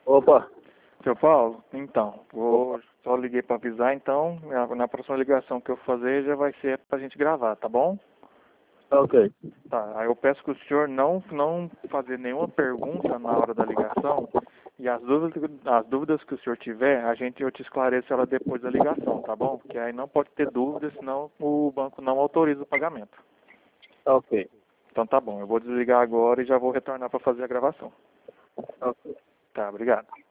Opa, Seu Paulo, então, só liguei para avisar, então, na próxima ligação que eu fazer já vai ser pra gente gravar, tá bom? ok. Tá, aí eu peço que o senhor não fazer nenhuma pergunta na hora da ligação e as dúvidas que o senhor tiver, eu te esclareço ela depois da ligação, tá bom? Porque aí não pode ter dúvidas, senão o banco não autoriza o pagamento. Ok. Então tá bom, eu vou desligar agora e já vou retornar para fazer a gravação. Ok. Tá, obrigado.